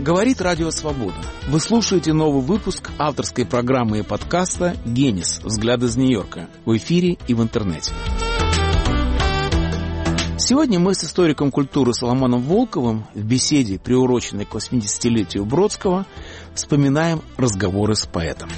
Говорит Радио Свобода. Вы слушаете новый выпуск авторской программы и подкаста «Генис. Взгляд из Нью-Йорка» в эфире и в интернете. Сегодня мы с историком культуры Соломоном Волковым в беседе, приуроченной к 80-летию Бродского, вспоминаем разговоры с поэтом.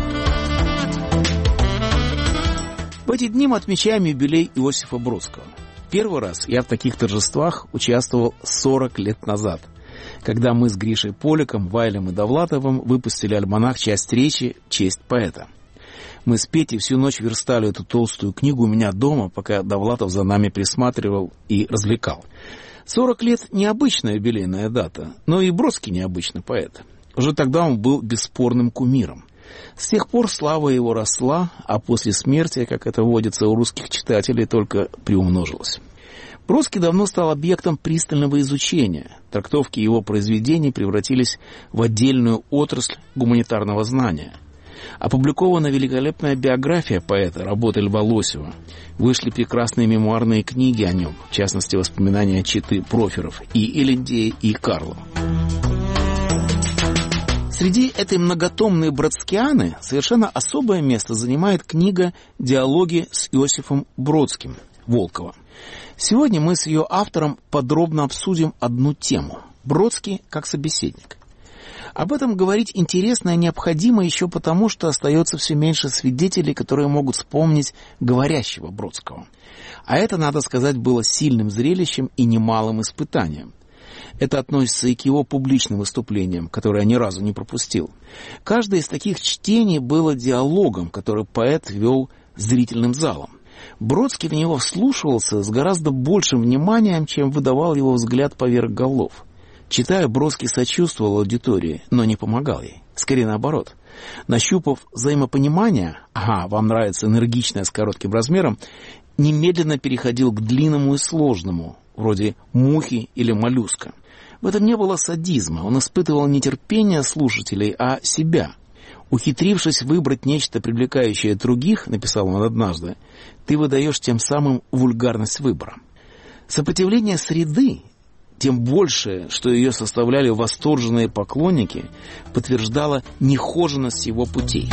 В эти дни мы отмечаем юбилей Иосифа Бродского. Первый раз я в таких торжествах участвовал 40 лет назад, когда мы с Гришей Поликом, Вайлем и Довлатовым выпустили альманах «Часть речи. Честь поэта». Мы с Петей всю ночь верстали эту толстую книгу у меня дома, пока Довлатов за нами присматривал и развлекал. 40 лет – необычная юбилейная дата, но и Бродский необычный поэт. Уже тогда он был бесспорным кумиром. С тех пор слава его росла, а после смерти, как это водится у русских читателей, только приумножилась. Бродский давно стал объектом пристального изучения. Трактовки его произведений превратились в отдельную отрасль гуманитарного знания. Опубликована великолепная биография поэта, работы Льва Лосева. Вышли прекрасные мемуарные книги о нем, в частности, воспоминания четы Проферов и Элендея, и Карлова. Среди этой многотомной бродскианы совершенно особое место занимает книга «Диалоги с Иосифом Бродским» Волкова. Сегодня мы с ее автором подробно обсудим одну тему – Бродский как собеседник. Об этом говорить интересно и необходимо еще потому, что остается все меньше свидетелей, которые могут вспомнить говорящего Бродского. А это, надо сказать, было сильным зрелищем и немалым испытанием. Это относится и к его публичным выступлениям, которые я ни разу не пропустил. Каждое из таких чтений было диалогом, который поэт вел зрительным залом. Бродский в него вслушивался с гораздо большим вниманием, чем выдавал его взгляд поверх голов. Читая, Бродский сочувствовал аудитории, но не помогал ей. Скорее наоборот. Нащупав взаимопонимание, вам нравится энергичное с коротким размером, немедленно переходил к длинному и сложному, вроде мухи или моллюска. В этом не было садизма, он испытывал не терпение слушателей, а себя. «Ухитрившись выбрать нечто привлекающее других, — написал он однажды, — ты выдаешь тем самым вульгарность выбора». Сопротивление среды, тем больше, что ее составляли восторженные поклонники, подтверждало нехоженность его путей.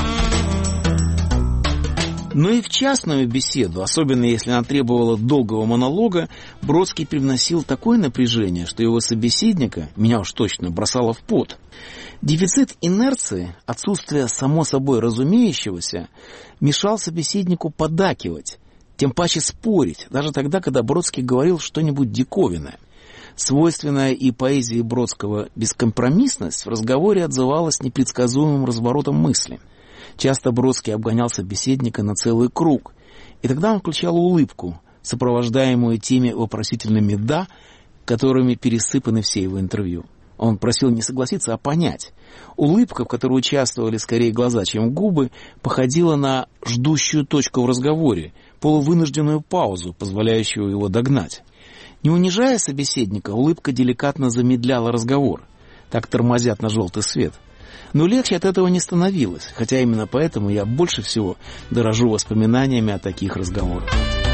Но и в частную беседу, особенно если она требовала долгого монолога, Бродский привносил такое напряжение, что его собеседника, меня уж точно, бросало в пот. Дефицит инерции, отсутствие само собой разумеющегося, мешал собеседнику поддакивать, тем паче спорить, даже тогда, когда Бродский говорил что-нибудь диковинное. Свойственная и поэзии Бродского бескомпромиссность в разговоре отзывалась непредсказуемым разворотом мысли. Часто Бродский обгонял собеседника на целый круг, и тогда он включал улыбку, сопровождаемую теми вопросительными «да», которыми пересыпаны все его интервью. Он просил не согласиться, а понять. Улыбка, в которой участвовали скорее глаза, чем губы, походила на ждущую точку в разговоре, полувынужденную паузу, позволяющую его догнать. Не унижая собеседника, улыбка деликатно замедляла разговор. Так тормозят на желтый свет. Но легче от этого не становилось, хотя именно поэтому я больше всего дорожу воспоминаниями о таких разговорах.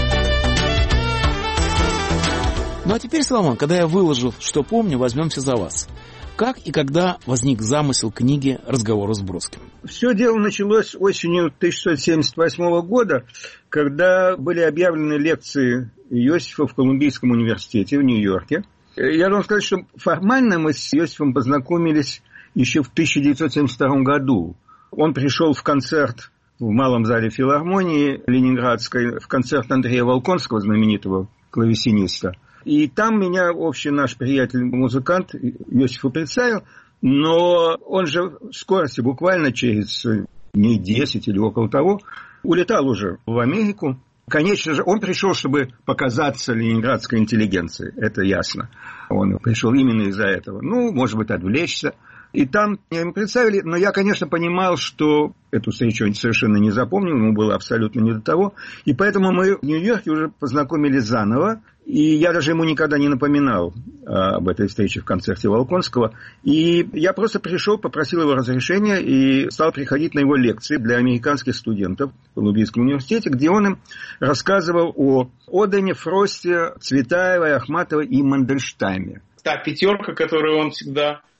Ну а теперь, Соломон, когда я выложил, что помню, возьмемся за вас. Как и когда возник замысел книги «Разговоры с Бродским»? Все дело началось осенью 1678 года, когда были объявлены лекции Иосифа в Колумбийском университете в Нью-Йорке. Я должен сказать, что формально мы с Иосифом познакомились еще в 1972 году. Он пришел в концерт в Малом зале филармонии Ленинградской, в концерт Андрея Волконского, знаменитого клавесиниста. И там меня общий наш приятель-музыкант Иосифу представил, но он же в скорости, буквально через дней 10 или около того, улетал уже в Америку. Конечно же, он пришел, чтобы показаться ленинградской интеллигенции, это ясно. Он пришел именно из-за этого. Может быть, отвлечься. И там меня ему представили, но я, конечно, понимал, что эту встречу он совершенно не запомнил, ему было абсолютно не до того. И поэтому мы в Нью-Йорке уже познакомились заново. И я даже ему никогда не напоминал об этой встрече в концерте Волконского. И я просто пришел, попросил его разрешения и стал приходить на его лекции для американских студентов в Колумбийском университете, где он им рассказывал о Одене, Фросте, Цветаевой, Ахматовой и Мандельштаме. Та пятерка, которую он всегда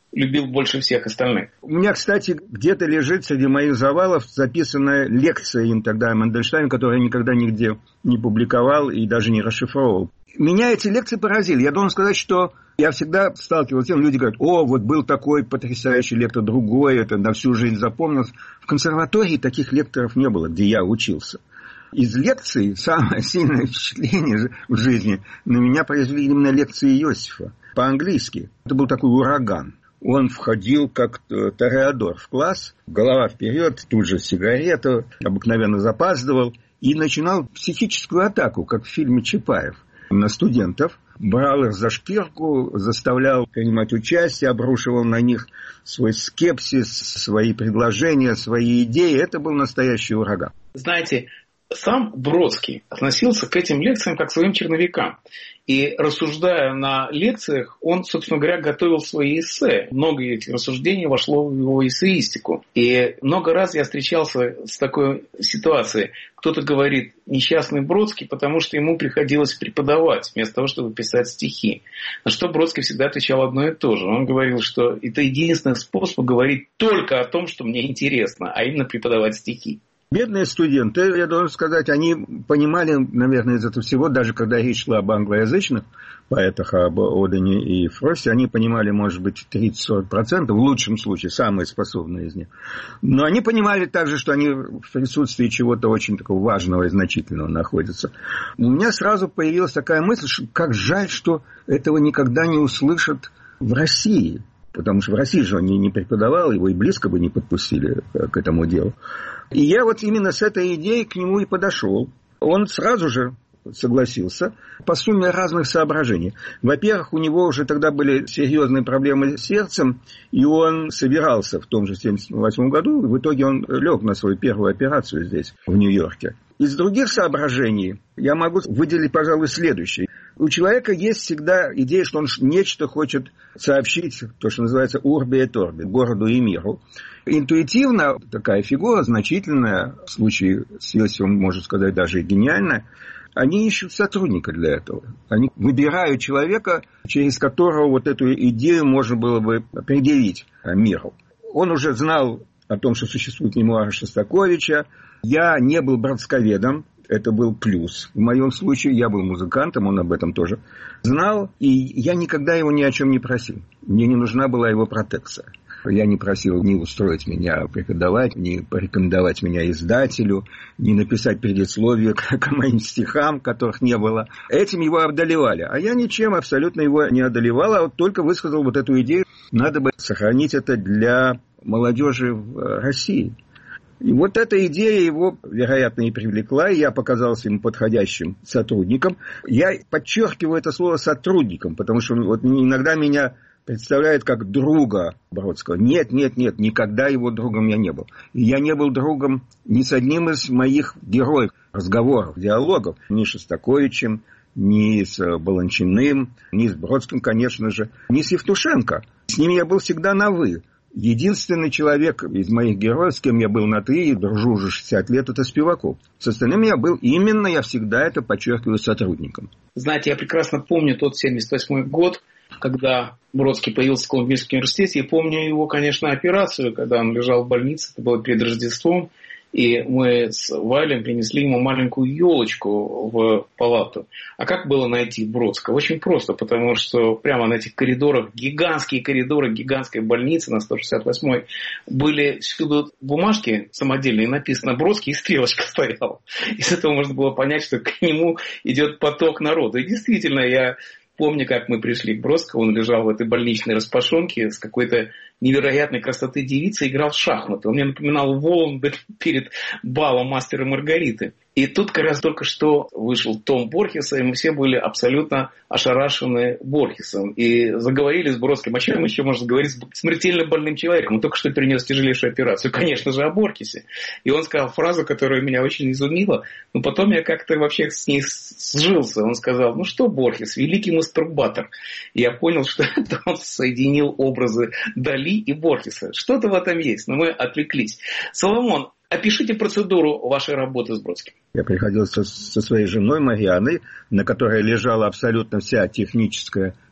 любил больше всех остальных? У меня, кстати, где-то лежит среди моих завалов записанная лекция им тогда Мандельштама, которую я никогда нигде не публиковал и даже не расшифровывал. Меня эти лекции поразили. Я должен сказать, что я всегда сталкивался с тем, люди говорят, вот был такой потрясающий лектор, другой, это на всю жизнь запомнилось. В консерватории таких лекторов не было, где я учился. Из лекций самое сильное впечатление в жизни на меня произвели именно лекции Иосифа по-английски. Это был такой ураган. Он входил как тореадор в класс, голова вперед, тут же сигарету, обыкновенно запаздывал и начинал психическую атаку, как в фильме Чапаев, на студентов. Брал их за шкирку, заставлял принимать участие, обрушивал на них свой скепсис, свои предложения, свои идеи. Это был настоящий ураган. Знаете, сам Бродский относился к этим лекциям как к своим черновикам. И рассуждая на лекциях, он, собственно говоря, готовил свои эссе. Много этих рассуждений вошло в его эссеистику. И много раз я встречался с такой ситуацией. Кто-то говорит, несчастный Бродский, потому что ему приходилось преподавать, вместо того, чтобы писать стихи. На что Бродский всегда отвечал одно и то же. Он говорил, что это единственный способ говорить только о том, что мне интересно, а именно преподавать стихи. Бедные студенты, я должен сказать, они понимали, наверное, из этого всего, даже когда речь шла об англоязычных поэтах, об Одене и Фросте, они понимали, может быть, 30-40%, в лучшем случае, самые способные из них. Но они понимали также, что они в присутствии чего-то очень такого важного и значительного находятся. У меня сразу появилась такая мысль, что как жаль, что этого никогда не услышат в России. Потому что в России же он не преподавал, его и близко бы не подпустили к этому делу. И я вот именно с этой идеей к нему и подошел. Он сразу же согласился по сумме разных соображений. Во-первых, у него уже тогда были серьезные проблемы с сердцем, и он собирался в том же 1978 году, и в итоге он лег на свою первую операцию здесь, в Нью-Йорке. Из других соображений я могу выделить, пожалуй, следующее. У человека есть всегда идея, что он нечто хочет сообщить, то, что называется «урби et orbi», городу и миру. Интуитивно такая фигура, значительная, в случае с Иосифом, можно сказать, даже и гениальная, они ищут сотрудника для этого. Они выбирают человека, через которого вот эту идею можно было бы предъявить миру. Он уже знал о том, что существуют мемуары Шостаковича. Я не был бродсковедом, это был плюс. В моем случае я был музыкантом, он об этом тоже знал. И я никогда его ни о чем не просил. Мне не нужна была его протекция. Я не просил ни устроить меня преподавать, ни порекомендовать меня издателю, ни написать предисловие к моим стихам, которых не было. Этим его одолевали. А я ничем абсолютно его не одолевал, а вот только высказал вот эту идею. Надо бы сохранить это для молодежи в России. И вот эта идея его, вероятно, и привлекла, и я показался ему подходящим сотрудником. Я подчеркиваю это слово «сотрудником», потому что вот иногда меня представляют как друга Бродского. Нет, никогда его другом я не был. И я не был другом ни с одним из моих героев, разговоров, диалогов, ни с Шостаковичем, ни с Баланчиным, ни с Бродским, конечно же, ни с Евтушенко. С ними я был всегда на «вы». Единственный человек из моих героев, с кем я был на «ты» и дружу уже 60 лет, это Спиваков. С остальными я всегда это подчеркиваю, сотрудником. Знаете, я прекрасно помню тот 1978 год, когда Бродский появился в Колумбийском университете. Я помню его, конечно, операцию, когда он лежал в больнице, это было перед Рождеством. И мы с Валем принесли ему маленькую елочку в палату. А как было найти Бродского? Очень просто, потому что прямо на этих коридорах, гигантские коридоры гигантской больницы на 168-й, были всюду бумажки самодельные, написано «Бродский», и стрелочка стояла. И с этого можно было понять, что к нему идет поток народа. И действительно, я помню, как мы пришли к Бродскому, он лежал в этой больничной распашонке с какой-то невероятной красоты девицей, играл в шахматы. Он мне напоминал Воланда перед балом «Мастера и Маргариты». И тут как раз только что вышел том Борхеса, и мы все были абсолютно ошарашены Борхесом. И заговорили с Бродским, о чем еще можно говорить с смертельно больным человеком. Он только что перенес тяжелейшую операцию, конечно же, о Борхесе. И он сказал фразу, которая меня очень изумила, но потом я как-то вообще с ней сжился. Он сказал: ну что, Борхес, великий мастурбатор. И я понял, что это он соединил образы Дали и Борхеса. Что-то в этом есть, но мы отвлеклись. Соломон, опишите процедуру вашей работы с Бродским. Я приходил со своей женой Марианной, на которой лежала абсолютно вся техническая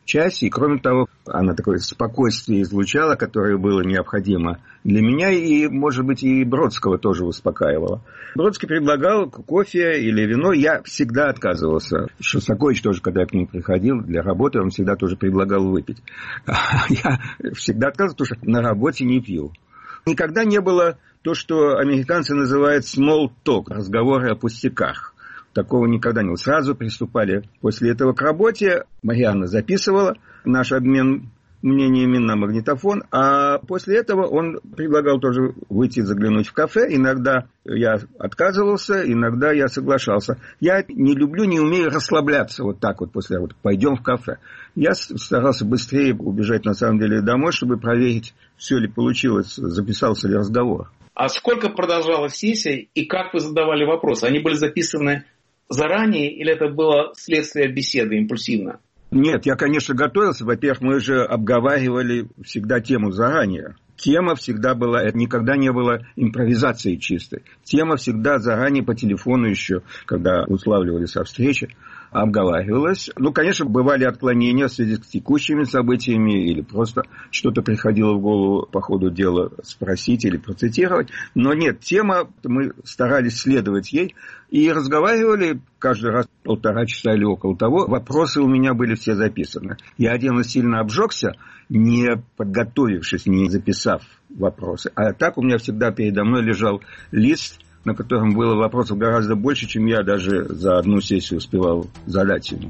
часе. И, кроме того, она такое спокойствие излучала, которое было необходимо для меня, и, может быть, и Бродского тоже успокаивала. Бродский предлагал кофе или вино, я всегда отказывался. Шостакович тоже, когда я к нему приходил для работы, он всегда тоже предлагал выпить. Я всегда отказывался, потому что на работе не пью. Никогда не было то, что американцы называют small talk, разговоры о пустяках. Такого никогда не было. Сразу приступали после этого к работе. Марианна записывала наш обмен мнениями на магнитофон, а после этого он предлагал тоже выйти заглянуть в кафе. Иногда я отказывался, иногда я соглашался. Я не люблю, не умею расслабляться вот так вот после работы. Пойдем в кафе. Я старался быстрее убежать на самом деле домой, чтобы проверить, все ли получилось, записался ли разговор. А сколько продолжалась сессия и как вы задавали вопросы? Они были записаны заранее или это было следствие беседы импульсивно? Нет, я, конечно, готовился. Во-первых, мы же обговаривали всегда тему заранее. Тема всегда была, это никогда не было импровизацией чистой. Тема всегда заранее по телефону еще, когда уславливались о встрече, обговаривалась. Ну, конечно, бывали отклонения в связи с текущими событиями или просто что-то приходило в голову по ходу дела спросить или процитировать. Но нет, тема, мы старались следовать ей и разговаривали каждый раз 1,5 часа или около того. Вопросы у меня были все записаны. Я один раз сильно обжегся, не подготовившись, не записав вопросы. А так у меня всегда передо мной лежал лист, на котором было вопросов гораздо больше, чем я даже за одну сессию успевал задать ему.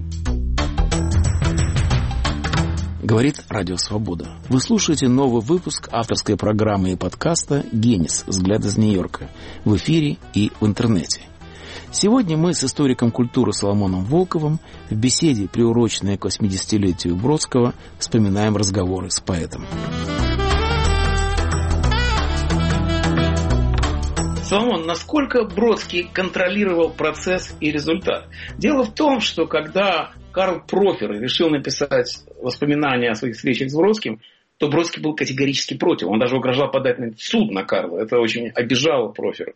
Говорит Радио Свобода. Вы слушаете новый выпуск авторской программы и подкаста «Генис. Взгляд из Нью-Йорка» в эфире и в интернете. Сегодня мы с историком культуры Соломоном Волковым в беседе, приуроченной к 80-летию Бродского, вспоминаем разговоры с поэтом. Соломон, насколько Бродский контролировал процесс и результат? Дело в том, что когда Карл Профер решил написать воспоминания о своих встречах с Бродским, то Бродский был категорически против. Он даже угрожал подать в суд на Карла. Это очень обижало Профера.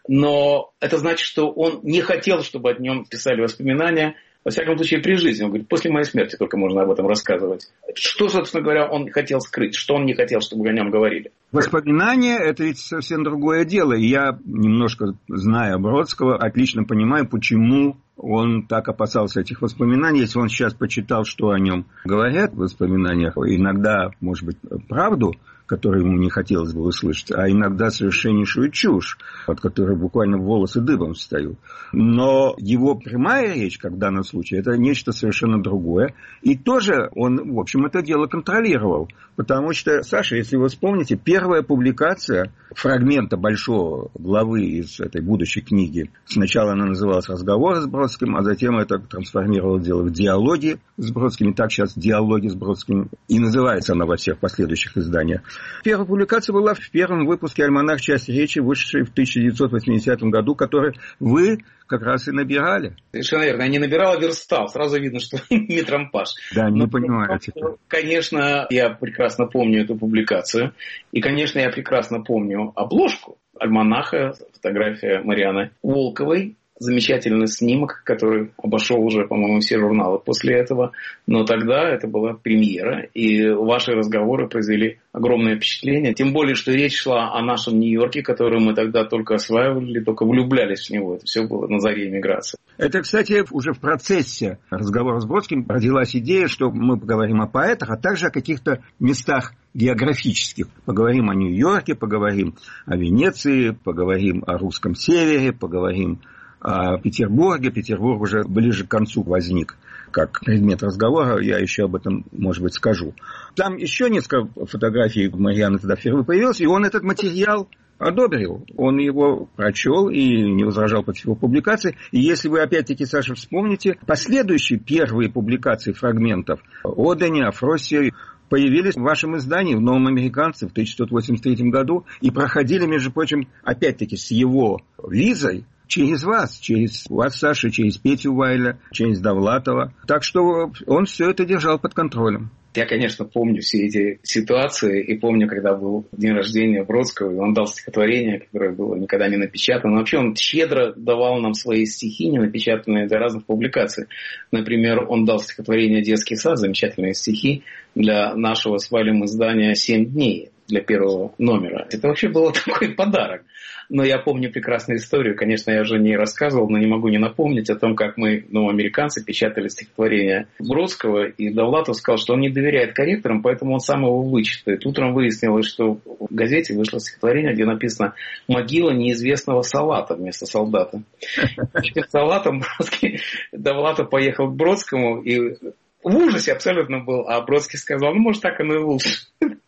Но это значит, что он не хотел, чтобы о нем писали воспоминания, во всяком случае, при жизни. Он говорит, после моей смерти только можно об этом рассказывать. Что, собственно говоря, он хотел скрыть? Что он не хотел, чтобы о нем говорили? Воспоминания – это ведь совсем другое дело. И я, немножко зная Бродского, отлично понимаю, почему он так опасался этих воспоминаний. Если он сейчас почитал, что о нем говорят в воспоминаниях, иногда, может быть, правду, которую ему не хотелось бы услышать, а иногда совершеннейшую чушь, от которой буквально волосы дыбом встают. Но его прямая речь, как в данном случае, это нечто совершенно другое. И тоже он, в общем, это дело контролировал. Потому что, Саша, если вы вспомните, первая публикация фрагмента большого главы из этой будущей книги, сначала она называлась «Разговоры с Бродским», а затем это трансформировало дело в «Диалоги с Бродским». И так сейчас «Диалоги с Бродским» и называется она во всех последующих изданиях. Первая публикация была в первом выпуске «Альманах. Часть речи», вышедшей в 1980 году, который вы как раз и набирали. Совершенно верно. Я не набирал, а верстал. Сразу видно, что не трампаж. Да, не понимаете. Конечно, я прекрасно помню эту публикацию. И, конечно, я прекрасно помню обложку альманаха, фотография Марианны Волковой. Замечательный снимок, который обошел уже, по-моему, все журналы после этого. Но тогда это была премьера, и ваши разговоры произвели огромное впечатление. Тем более, что речь шла о нашем Нью-Йорке, который мы тогда только осваивали, только влюблялись в него. Это все было на заре эмиграции. Это, кстати, уже в процессе разговора с Бродским родилась идея, что мы поговорим о поэтах, а также о каких-то местах географических. Поговорим о Нью-Йорке, поговорим о Венеции, поговорим о русском севере, поговорим о Петербурге. Петербург уже ближе к концу возник как предмет разговора, я еще об этом, может быть, скажу. Там еще несколько фотографий Марианны тогда впервые появилось, и он этот материал одобрил. Он его прочел и не возражал против его публикации. И если вы, опять-таки, Саша, вспомните, последующие первые публикации фрагментов о Дене, о Фроссе появились в вашем издании, в «Новом американце» в 1983 году и проходили, между прочим, опять-таки, с его визой через вас, Саша, через Петю Вайля, через Довлатова. Так что он все это держал под контролем. Я, конечно, помню все эти ситуации и помню, когда был день рождения Бродского, и он дал стихотворение, которое было никогда не напечатано. Вообще он щедро давал нам свои стихи, не напечатанные для разных публикаций. Например, он дал стихотворение «Детский сад», замечательные стихи для нашего с Валем издания «7 дней», для первого номера. Это вообще был такой подарок. Но я помню прекрасную историю. Конечно, я уже не рассказывал, но не могу не напомнить о том, как мы, американцы, печатали стихотворение Бродского, и Довлатов сказал, что он не доверяет корректорам, поэтому он сам его вычитает. Утром выяснилось, что в газете вышло стихотворение, где написано «Могила неизвестного Салата» вместо солдата. Этим Салатом Довлатов поехал к Бродскому и в ужасе абсолютно был, а Бродский сказал, может, так оно и лучше.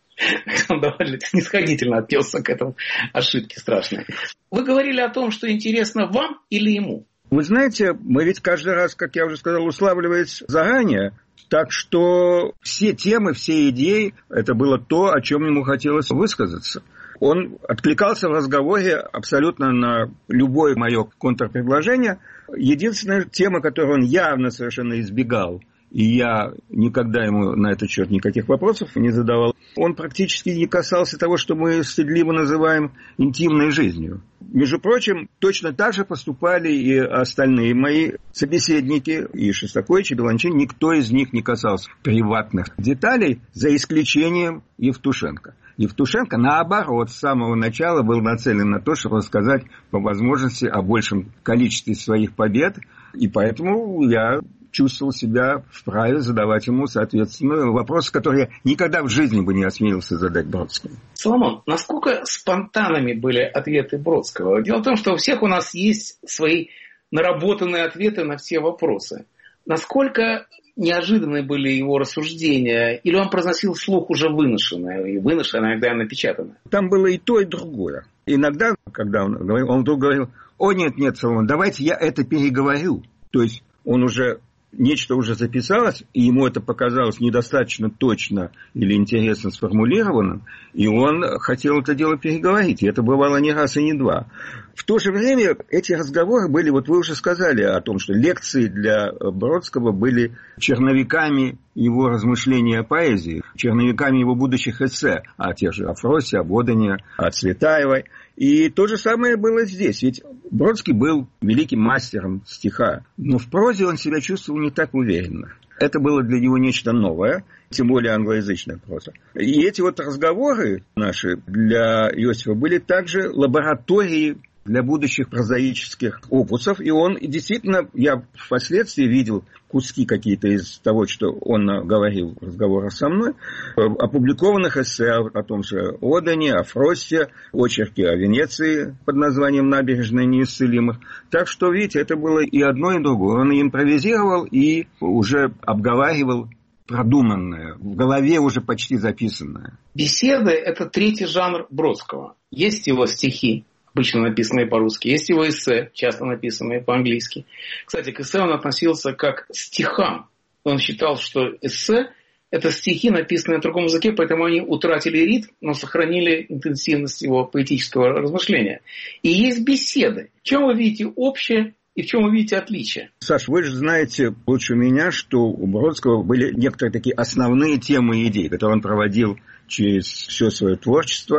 Он довольно снисходительно отнесся к этому ошибке страшной. Вы говорили о том, что интересно вам или ему? Вы знаете, мы ведь каждый раз, как я уже сказал, уславливались заранее. Так что все темы, все идеи, это было то, о чем ему хотелось высказаться. Он откликался в разговоре абсолютно на любое мое контрпредложение. Единственная тема, которую он явно совершенно избегал, и я никогда ему на этот счет никаких вопросов не задавал, он практически не касался того, что мы стыдливо называем интимной жизнью. Между прочим, точно так же поступали и остальные мои собеседники, и Шостакович, и Беланчин. Никто из них не касался приватных деталей, за исключением Евтушенко. Евтушенко, наоборот, с самого начала был нацелен на то, чтобы рассказать по возможности о большем количестве своих побед, и поэтому я чувствовал себя вправе задавать ему, соответственно, вопросы, которые я никогда в жизни бы не осмелился задать Бродскому. Соломон, насколько спонтанными были ответы Бродского? Дело в том, что у всех у нас есть свои наработанные ответы на все вопросы. Насколько неожиданны были его рассуждения, или он произносил вслух уже выношенное, и выношенное, иногда напечатанное? Там было и то, и другое. Иногда, когда он говорил, он вдруг говорил, нет, Соломон, давайте я это переговорю. То есть он уже... Нечто уже записалось, и ему это показалось недостаточно точно или интересно сформулированным, и он хотел это дело переговорить. И это бывало не раз и не два. В то же время эти разговоры были, вот вы уже сказали о том, что лекции для Бродского были черновиками его размышления о поэзии, черновиками его будущих эссе о тех же Фросте, о Бодене, о Цветаевой. И то же самое было здесь. Ведь Бродский был великим мастером стиха, но в прозе он себя чувствовал не так уверенно. Это было для него нечто новое, тем более англоязычная проза. И эти вот разговоры наши для Иосифа были также лабораторией для будущих прозаических опусов. И он действительно, я впоследствии видел куски какие-то из того, что он говорил в разговорах со мной, опубликованных эссе о том же Одене, о Фросте, очерки о Венеции под названием «Набережная неисцелимых». Так что, видите, это было и одно, и другое. Он и импровизировал, и уже обговаривал продуманное, в голове уже почти записанное. Беседы – это третий жанр Бродского. Есть его стихи, обычно написанные по-русски. Есть его эссе, часто написанные по-английски. Кстати, к эссе он относился как к стихам. Он считал, что эссе – это стихи, написанные на другом языке, поэтому они утратили ритм, но сохранили интенсивность его поэтического размышления. И есть беседы. В чем вы видите общее и в чем вы видите отличие? Саш, вы же знаете лучше меня, что у Бродского были некоторые такие основные темы и идеи, которые он проводил через все свое творчество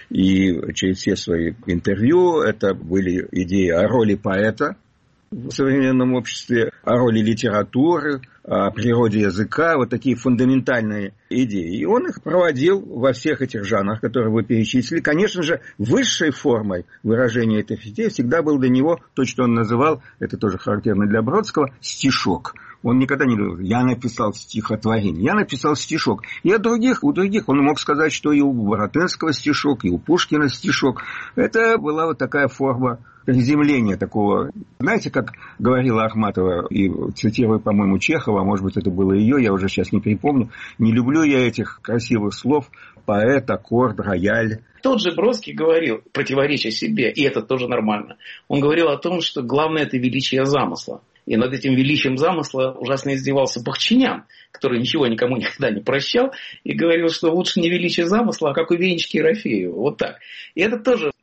и через все свои интервью. Это были идеи о роли поэта в современном обществе, о роли литературы, о природе языка, вот такие фундаментальные идеи. И он их проводил во всех этих жанрах, которые вы перечислили. Конечно же, высшей формой выражения этих идей всегда был для него то, что он называл, это тоже характерно для Бродского, стишок. Он никогда не говорил, я написал стихотворение, я написал стишок. И у других он мог сказать, что и у Баратынского стишок, и у Пушкина стишок. Это была вот такая форма приземления такого. Знаете, как говорила Ахматова, и цитирую, по-моему, Чехова, а может быть, это было ее, я уже сейчас не припомню, не люблю я этих красивых слов, поэт, аккорд, рояль. Тот же Бродский говорил, противоречия себе, и это тоже нормально. Он говорил о том, что главное – это величие замысла. И над этим величием замысла ужасно издевался Бахчинян, который ничего никому никогда не прощал, и говорил, что лучше не величие замысла, а как у Венечки Ерофеева. Вот так. И это тоже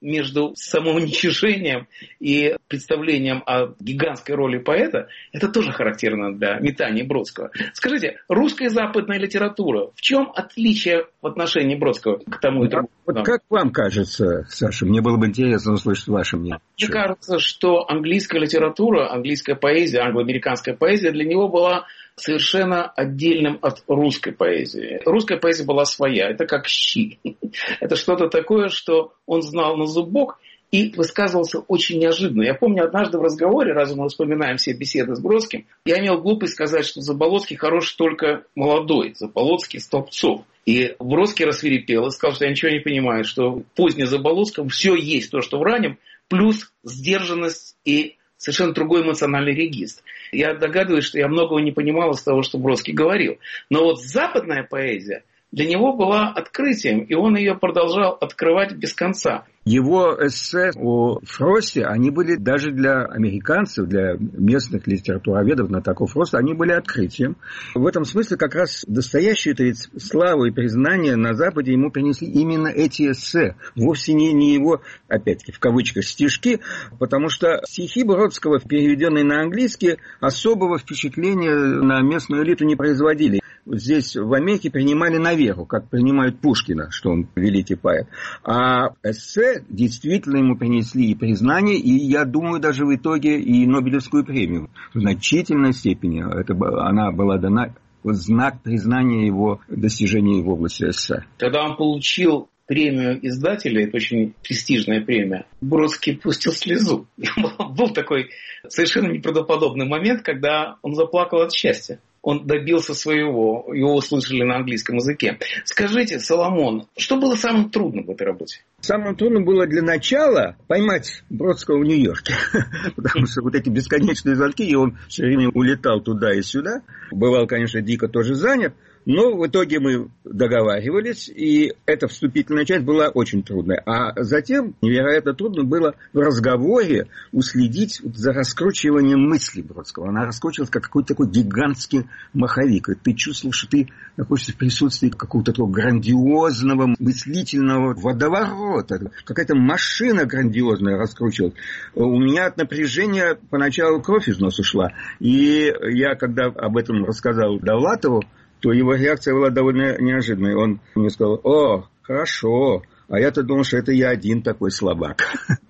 между самоуничижением и представлением о гигантской роли поэта, это тоже характерно для метания Бродского. Скажите, русская и западная литература, в чем отличие в отношении Бродского к тому и другому? Вот как вам кажется, Саша, мне было бы интересно услышать ваше мнение. Мне кажется, что английская литература, английская поэзия, англоамериканская поэзия для него была совершенно отдельным от русской поэзии. Русская поэзия была своя, это как щи. Это что-то такое, что он знал на зубок и высказывался очень неожиданно. Я помню, однажды в разговоре, раз мы вспоминаем все беседы с Бродским, я имел глупость сказать, что Заболоцкий хорош только молодой, Заболоцкий Столбцов. И Бродский рассвирепел и сказал, что я ничего не понимаю, что в позднем Заболоцком все есть то, что в раннем, плюс сдержанность и совершенно другой эмоциональный регистр. Я догадываюсь, что я многого не понимал из того, что Бродский говорил. Но вот западная поэзия для него была открытием, и он ее продолжал открывать без конца. Его эссе о Фросте, они были даже для американцев, для местных литературоведов знатоков Фроста, они были открытием. В этом смысле как раз настоящую славу и признание на Западе ему принесли именно эти эссе. Вовсе не его, опять-таки, в кавычках, стишки, потому что стихи Бродского, переведенные на английский, особого впечатления на местную элиту не производили. Здесь в Америке принимали на веру, как принимают Пушкина, что он великий поэт. А эссе действительно ему принесли и признание, и, я думаю, даже в итоге и Нобелевскую премию. В значительной степени она была дана в знак признания его достижений в области эссе. Когда он получил премию издателя, это очень престижная премия, Бродский пустил слезу. Был такой совершенно неправдоподобный момент, когда он заплакал от счастья. Он добился своего, его услышали на английском языке. Скажите, Соломон, что было самым трудным в этой работе? Самым трудным было для начала поймать Бродского в Нью-Йорке. Потому что вот эти бесконечные звонки, и он все время улетал туда и сюда. Бывал, конечно, дико тоже занят. Но в итоге мы договаривались, и эта вступительная часть была очень трудная. А затем невероятно трудно было в разговоре уследить за раскручиванием мысли Бродского. Она раскручивалась как какой-то такой гигантский маховик. И ты чувствовал, что ты находишься в присутствии какого-то такого грандиозного мыслительного водоворота. Какая-то машина грандиозная раскручивалась. У меня от напряжения поначалу кровь из носа шла. И я, когда об этом рассказал Довлатову, то его реакция была довольно неожиданной. Он мне сказал: «О, хорошо, а я-то думал, что это я один такой слабак».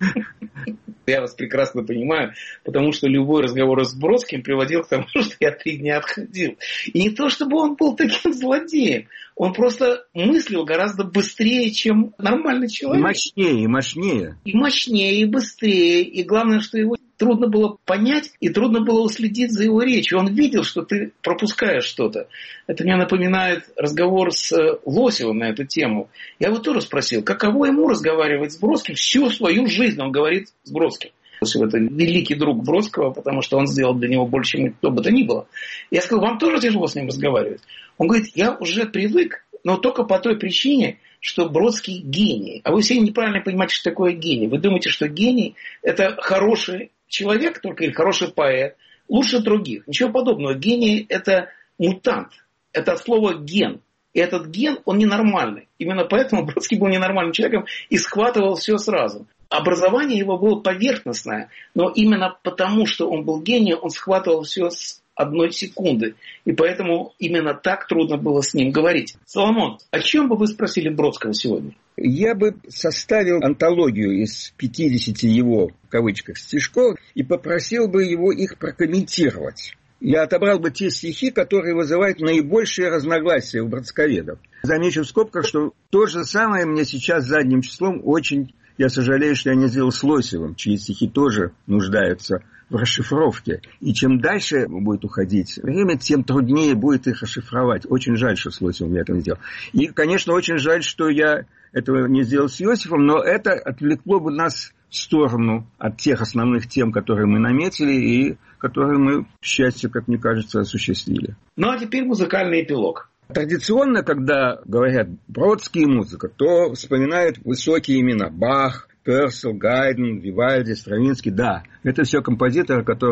Я вас прекрасно понимаю, потому что любой разговор с Бродским приводил к тому, что я 3 дня отходил. И не то, чтобы он был таким злодеем, он просто мыслил гораздо быстрее, чем нормальный человек. Мощнее, мощнее. И мощнее, и быстрее. И главное, что его трудно было понять, и трудно было уследить за его речью. Он видел, что ты пропускаешь что-то. Это мне напоминает разговор с Лосевым на эту тему. Я его тоже спросил, каково ему разговаривать с Бродским. Всю свою жизнь он говорит с Бродским. Лосев — это великий друг Бродского, потому что он сделал для него больше, чем кто бы то ни было. Я сказал: вам тоже тяжело с ним разговаривать? Он говорит: я уже привык, но только по той причине, что Бродский гений. А вы все неправильно понимаете, что такое гений. Вы думаете, что гений – это хороший человек только или хороший поэт, лучше других. Ничего подобного. Гений – это мутант. Это от слова ген. И этот ген, он ненормальный. Именно поэтому Бродский был ненормальным человеком и схватывал все сразу. Образование его было поверхностное, но именно потому, что он был гением, он схватывал все с 1 секунды. И поэтому именно так трудно было с ним говорить. Соломон, о чем бы вы спросили Бродского сегодня? Я бы составил антологию из 50 его, в кавычках, стишков и попросил бы его их прокомментировать. Я отобрал бы те стихи, которые вызывают наибольшее разногласие у бродсковедов. Замечу в скобках, что то же самое мне сейчас задним числом очень... Я сожалею, что я не сделал с Лосевым, чьи стихи тоже нуждаются в расшифровке. И чем дальше будет уходить время, тем труднее будет их расшифровать. Очень жаль, что с Лосевым я это не сделал. И, конечно, очень жаль, что я этого не сделал с Иосифом, но это отвлекло бы нас в сторону от тех основных тем, которые мы наметили и которые мы, к счастью, как мне кажется, осуществили. Ну, а теперь музыкальный эпилог. Традиционно, когда говорят Бродский и музыка, то вспоминают высокие имена: Бах, Персел, Гайден, Вивальди, Стравинский. Да, это все композиторы, которых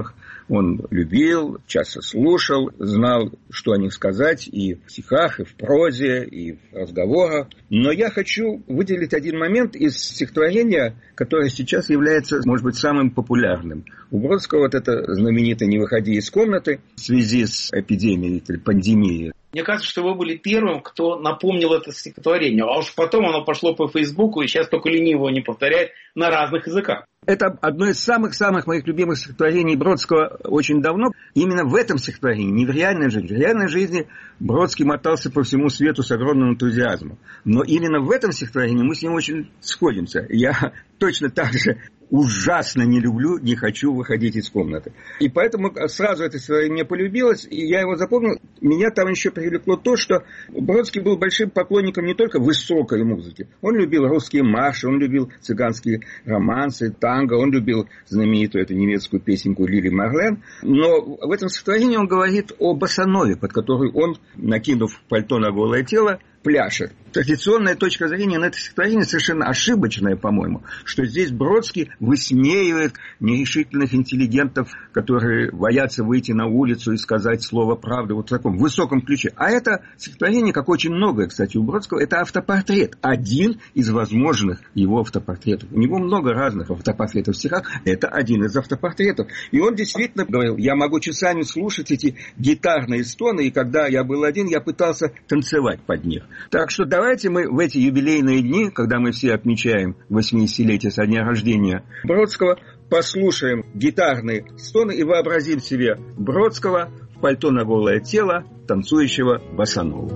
он любил, часто слушал, знал, что о них сказать и в стихах, и в прозе, и в разговорах. Но я хочу выделить один момент из стихотворения, которое сейчас является, может быть, самым популярным. У Бродского вот это знаменитое «Не выходи из комнаты» в связи с эпидемией или пандемией. Мне кажется, что вы были первым, кто напомнил это стихотворение. А уж потом оно пошло по Фейсбуку, и сейчас только лениво его не повторяет на разных языках. Это одно из самых-самых моих любимых стихотворений Бродского очень давно. Именно в этом стихотворении, не в реальной жизни. В реальной жизни Бродский мотался по всему свету с огромным энтузиазмом. Но именно в этом стихотворении мы с ним очень сходимся. Я точно так же ужасно не люблю, не хочу выходить из комнаты. И поэтому сразу это стихотворение мне полюбилось, и я его запомнил. Меня там еще привлекло то, что Бродский был большим поклонником не только высокой музыки. Он любил русские марши, он любил цыганские романсы, танго, он любил знаменитую эту немецкую песенку Лили Марлен. Но в этом стихотворении он говорит о босанове, под которую он, накинув пальто на голое тело, пляшет. Традиционная точка зрения на это стихотворение совершенно ошибочная, по-моему, что здесь Бродский высмеивает нерешительных интеллигентов, которые боятся выйти на улицу и сказать слово правды вот в таком высоком ключе. А это стихотворение, как очень многое, кстати, у Бродского, это автопортрет. Один из возможных его автопортретов. У него много разных автопортретов в стихах. Это один из автопортретов. И он действительно говорил, я могу часами слушать эти гитарные стоны, и когда я был один, я пытался танцевать под них. Так что давайте мы в эти юбилейные дни, когда мы все отмечаем 80-летие со дня рождения Бродского, послушаем гитарные стоны и вообразим себе Бродского в пальто на голое тело, танцующего босанову.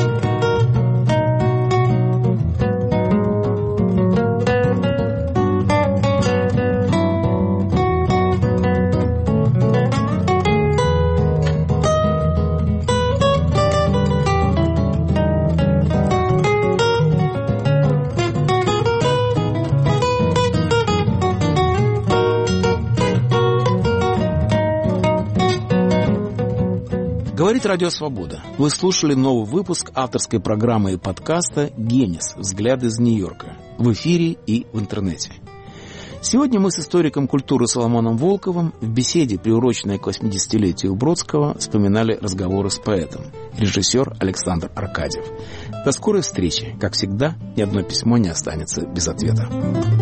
Говорит Радио Свобода. Вы слушали новый выпуск авторской программы и подкаста «Генис. Взгляд из Нью-Йорка» в эфире и в интернете. Сегодня мы с историком культуры Соломоном Волковым в беседе, приуроченной к 80-летию Бродского, вспоминали разговоры с поэтом, режиссер Александр Аркадьев. До скорой встречи. Как всегда, ни одно письмо не останется без ответа.